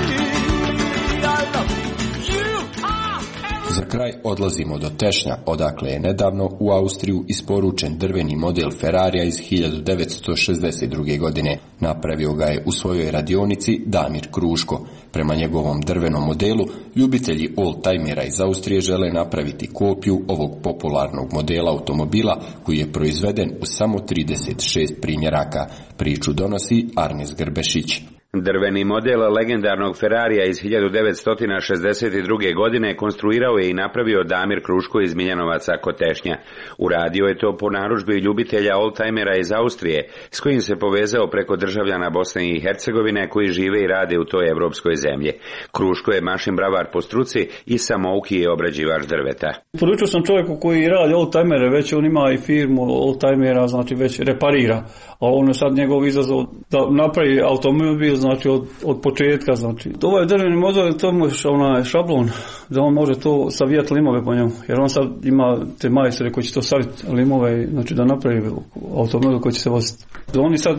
I love you. You are. Za kraj odlazimo do Tešnja, odakle je nedavno u Austriju isporučen drveni model Ferrarija iz 1962. godine. Napravio ga je u svojoj radionici Damir Kruško. Prema njegovom drvenom modelu, ljubitelji oldtimera iz Austrije žele napraviti kopiju ovog popularnog modela automobila koji je proizveden u samo 36 primjeraka. Priču donosi Arnis Grbešić. Drveni model legendarnog Ferrarija iz 1962. godine konstruirao je i napravio Damir Kruško iz Miljanovaca kod Tešnja. Uradio je to po narudžbi ljubitelja oldtimera iz Austrije, s kojim se povezao preko državljana Bosne i Hercegovine koji žive i rade u toj evropskoj zemlji. Kruško je mašin bravar po struci i samouki je obrađivač drveta. Poručio sam čovjeku koji radi oldtimere, već on ima i firmu oldtimera, znači već reparira, ali on je sad njegov izazov da napravi automobil, znači od početka, znači. Ovo je drveni model, to mu je šablon, da on može to savijati limove po njemu, jer on sad ima te majstore koji će to saviti limove, znači da napravi automobil koji će se voziti. Oni sad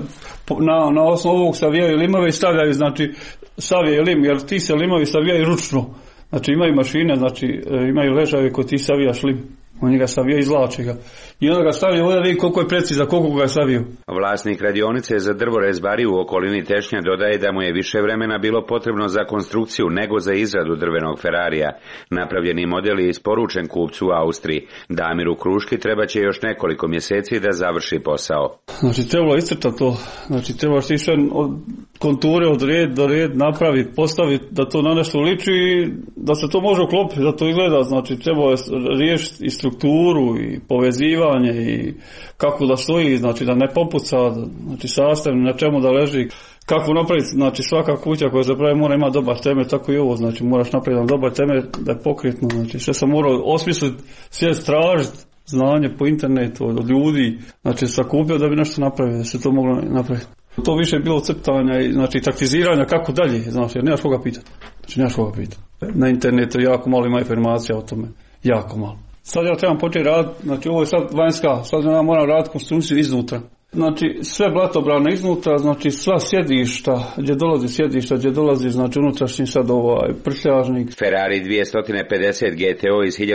na osnovu ovog savijaju limove i stavljaju, znači savijaju lim, jer ti se limovi savijaju ručno. Znači imaju mašine, znači imaju ležave koji ti savijaš lim. On njega savio, izvlači ga. I onda ga stavio ovdje, vidi koliko je precizan, koliko ga je savio. Vlasnik radionice za drvorezbari u okolini Tešnja dodaje da mu je više vremena bilo potrebno za konstrukciju nego za izradu drvenog Ferrarija. Napravljeni model je isporučen kupcu u Austriji. Damiru Kruški treba će još nekoliko mjeseci da završi posao. Znači trebalo iscrtati to. Znači trebalo ti sve od konture od red do red napraviti, postaviti da to na nešto liči i da se to može uklopiti, da to izgleda. Znači trebalo je riješiti i strukturu i povezivanje i kako da stoji, znači da ne popuca, znači sastav na čemu da leži, kako napraviti, znači svaka kuća koja se pravi mora imati dobar temelj, tako i ovo, znači moraš napraviti dobar temelj da je pokretno, znači sve sam morao osmisliti, sjest tražiti znanje po internetu od ljudi, znači sakupio da bi nešto napravio, da se to moglo napraviti. To više je bilo crtanja i znači taktiziranja kako dalje, znači nemaš koga pitati, znači nemaš koga pitati. Na internetu jako malo ima informacija o tome, jako malo. Sad ja trebam početi raditi, znači ovo je sad vanjska, sad ja moram raditi konstrukciju iznutra. Znači sve blatobrane iznutra, znači sva sjedišta, gdje dolazi znači unutrašnji sad prtljažnik. Ferrari 250 GTO iz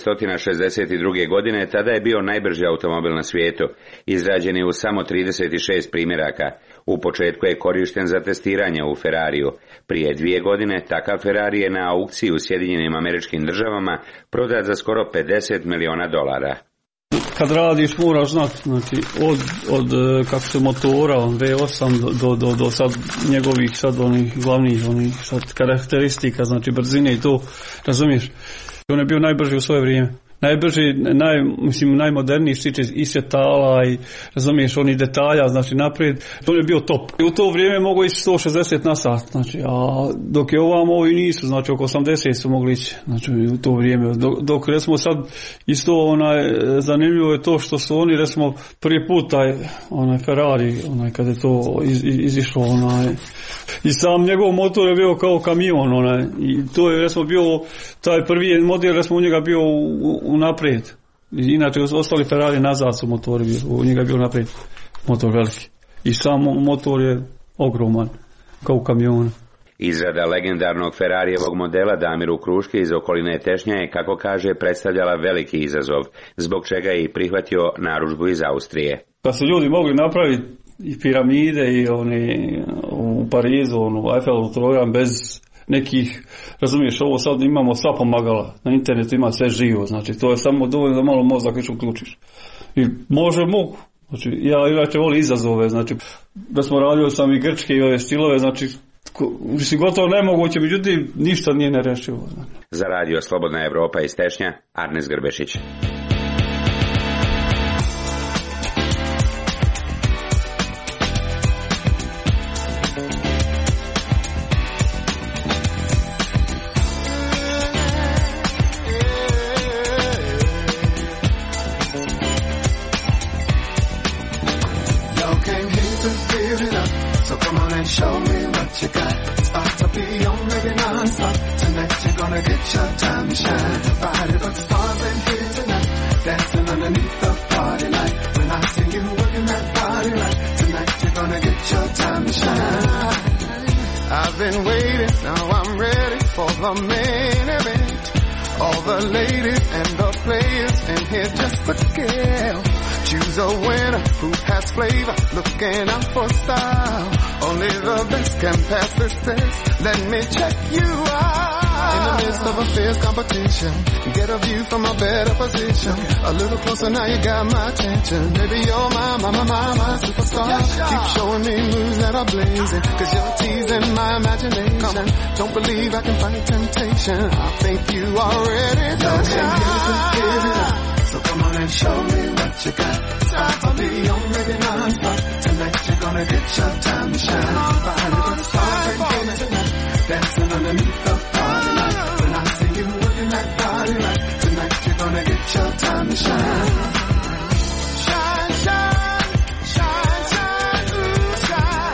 1962. godine tada je bio najbrži automobil na svijetu, izrađen je u samo 36 primjeraka. U početku je korišten za testiranje u Ferrariju. Prije 2 godine takav Ferrari je na aukciji u Sjedinjenim Američkim Državama prodat za skoro $50 miliona. Kad radiš moraš znati, znači od kako se motora, V8 do sad njegovih sad onih glavnih onih sad karakteristika, znači brzine i to, razumiješ? On je bio najbrži u svoje vrijeme. Najbrži, najmoderniji štiče i svjetala i razumiješ onih detalja, znači naprijed, to je bio top. I u to vrijeme mogu ići 160 na sat, znači, a dok je ovamo ovi nisu, znači oko 80 su mogli ići, znači u to vrijeme. Dok recimo sad isto zanimljivo je to što su oni recimo prvi put onaj Ferrari, kad je to izišlo, i sam njegov motor je bio kao kamion, i to je recimo bio taj prvi model, recimo u njega bio u naprijed. Inače ostali Ferrari nazad su motori, u njega je bio naprijed motor veliki. I sam motor je ogroman, kao u kamionu. Izrada legendarnog Ferrarijevog modela Damiru Kruški iz okoline Tešnja je, kako kaže, predstavljala veliki izazov, zbog čega je i prihvatio narudžbu iz Austrije. Kad su ljudi mogli napraviti i piramide i u Parizu, Eiffelov program bez nekih, razumiješ, ovo sad imamo sva pomagala, na internetu ima sve živo, znači to je samo dovoljno da malo mozak još uključiš. I mogu. Znači, ja inače volim izazove, znači da smo radili sam i grčke i ove stilove, znači gotovo nemoguće, međutim ništa nije nerešivo. Za radio Slobodna Evropa iz Tešnja, Arnes Grbešić. Show me what you got. It's about to be on maybe non-stop. Tonight you're gonna get your time to shine. Friday, but stars in here tonight. Dancing underneath the party light. When I see you working that body right. Tonight you're gonna get your time to shine. I've been waiting, now I'm ready for the main event. All the ladies and the players in here just for scale. Choose a winner who has flavor, looking out for style. Only the best can pass this test. Let me check you out. In the midst of a fierce competition, get a view from a better position. A little closer now, you got my attention. Baby, you're my superstar. Keep showing me moves that are blazing, 'cause you're teasing my imagination. Don't believe I can fight temptation. I think you are ready to shine. So come on and show me what you got. It's about to be on maybe non-stop. Tonight you're gonna get your time to shine. Find a good stars and get tonight. Dancing underneath the party light. When I see you working that body right. Tonight you're gonna get your time to shine. Shine, shine, shine, shine, ooh, shine.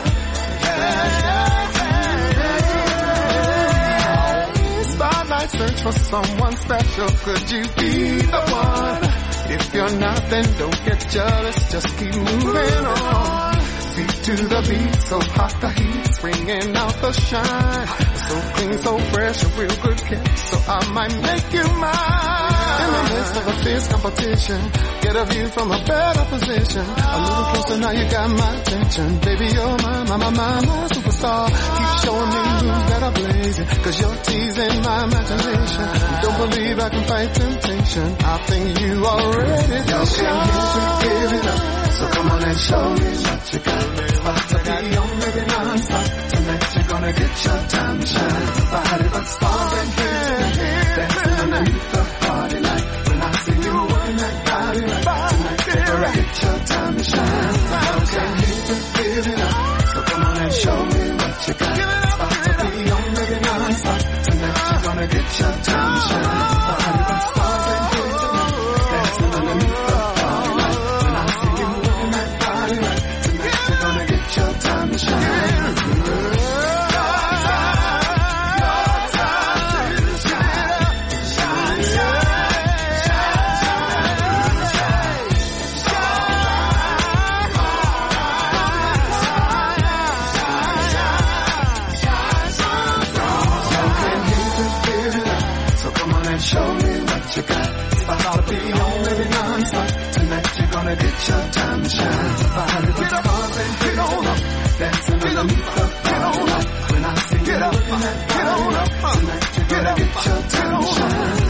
Spotlight search for someone special. Could you be the one? If you're not, then don't get jealous. Just keep moving on. Feet to the beat, so hot the heat's bringing out the shine. So clean, so fresh, a real good kick. So I might make you mine. In the midst of a fierce competition, get a view from a better position. A little closer now, you got my attention. Baby, you're my superstar. Keep showing me moves that are blazing, 'cause you're teasing my imagination. Don't believe I can fight temptation. I think you are ready to shine. Give it up. So come on and show me what you got. About to be on maybe non-stop. Tonight you're gonna get your time to shine. Body but stars and here. Dancing underneath the party light. When I see you working that body right. Tonight you're gonna get your time to shine. Okay, give it up. So come on and show me what you got. About to be on maybe non-stop. Tonight you're gonna get your time to shine. Body but stars and here tonight. Dancing underneath the party light. When I see you working that body right. Tonight you're gonna get your time to shine. Show me what you got. It's about to be on maybe non-stop. Tonight you're gonna get your time to shine. Body with stars and get on up. Dancing underneath the party light. When I see you looking at body right. Tonight you're gonna get your time to shine.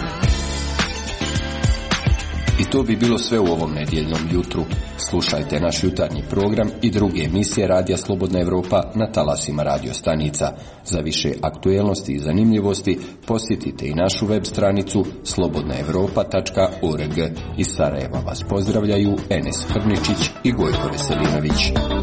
I to bi bilo sve u ovom nedjeljnom jutru. Slušajte naš jutarnji program i druge emisije Radija Slobodna Evropa na talasima radio stanica. Za više aktuelnosti i zanimljivosti posjetite i našu web stranicu slobodnaevropa.org. Iz Sarajeva vas pozdravljaju Enes Hrničić i Gojko Veselinović.